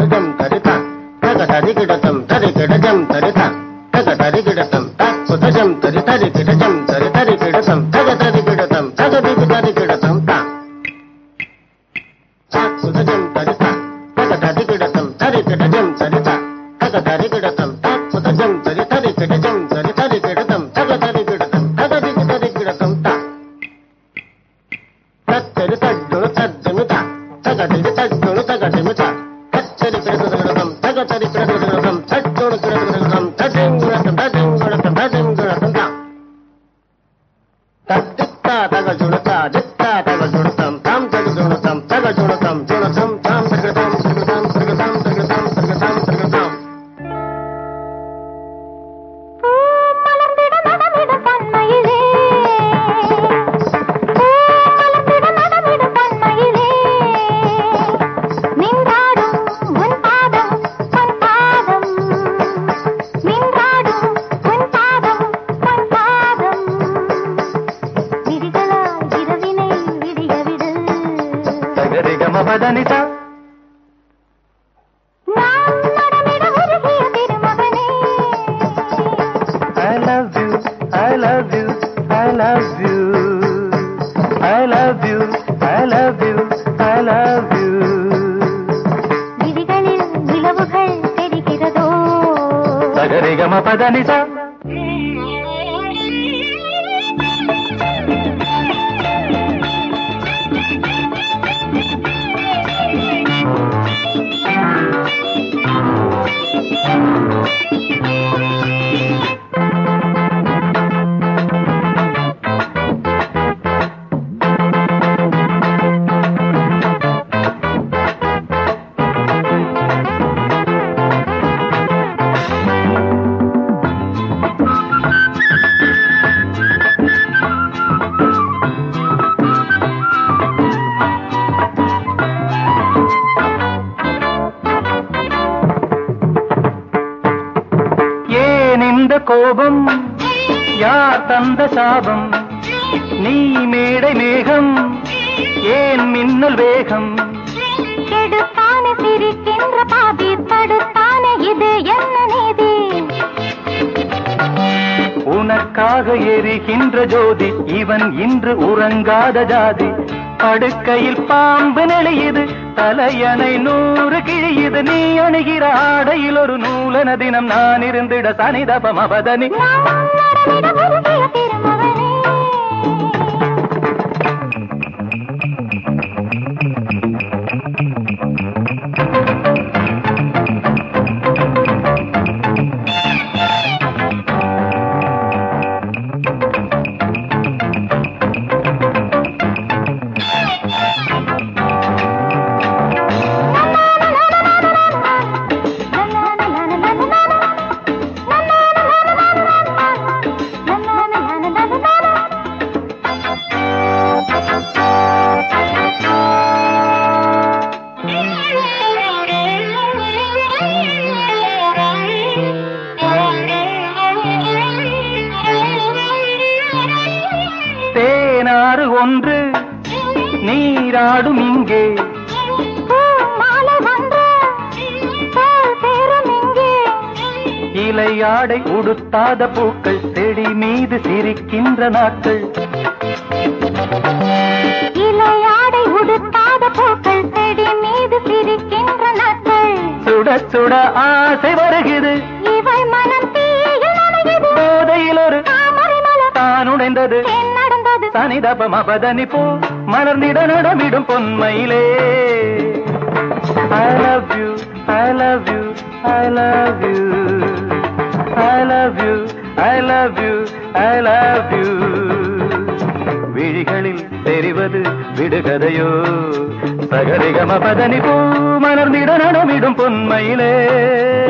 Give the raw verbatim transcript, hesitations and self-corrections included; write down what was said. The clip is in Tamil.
jam tarita taga tari kidatam tari kidajam tarita taga tari kidatam taga jam tari tari kidajam tari tari kidatam taga tari kidatam taga tari tari kidatam ta taga jam tarita taga tari kidatam tari kidajam tarita taga tari kidatam taga jam tari tari kidajam tari tari kidatam taga tari kidatam taga tari tari kidatam ta tattari taddu taddu ta taga tari taddu taga tari ta tattari kidatam taga tari kidatam taddu kidatam tading kidatam tading kidatam tading kidatam ta tatta taga junata ditta taga junatam tam taga junatam taga junatam junatam tam taga tam taga tam taga tam taga tam taga tam taga tam Danita I love you I love you I love you I love you I love you I love you விழிகளில் நிலவுகள் தெரிகிறதோ சகரிகம பதனிசா கோபம் யார் தந்த சாபம் நீ மேடை மேகம் ஏன் மின்னல் வேகம் கெடுத்தான சிரிக்கின்ற பாதி தடுத்தான இது என்ன நீதி உனக்காக எரிகின்ற ஜோதி இவன் இன்று உறங்காத ஜாதி படுக்கையில் பாம்பு நெளியுது தலையணை நூறு கிழியுது நீ அணுகிற ஆடையில் ஒரு நூலன தினம் நான் இருந்திட சனிதபம் அவதனி தேனாறு ஒன்று நீராடும் இங்கே இலையாடை உடுத்தாத பூக்கள் செடி மீது சிரிக்கின்ற நாட்கள் இலையாடை உடுத்தாத பூக்கள் செடி மீது சிரிக்கின்ற நாட்கள் சுட சுட ஆசை வருகிறது இவை மனம் தீயில் போதையில் ஒரு தான் உடைந்தது சனிதபம் அபதனி போ மலர்ந்திட நடமிடும் பொன்மையிலே I love you I love you I love you I love you I love you I love you விழிகளில் தெரிவது விடுகதையோ சகரிகம பதனி போ மலர்ந்திட நடமிடும் பொன்மையிலே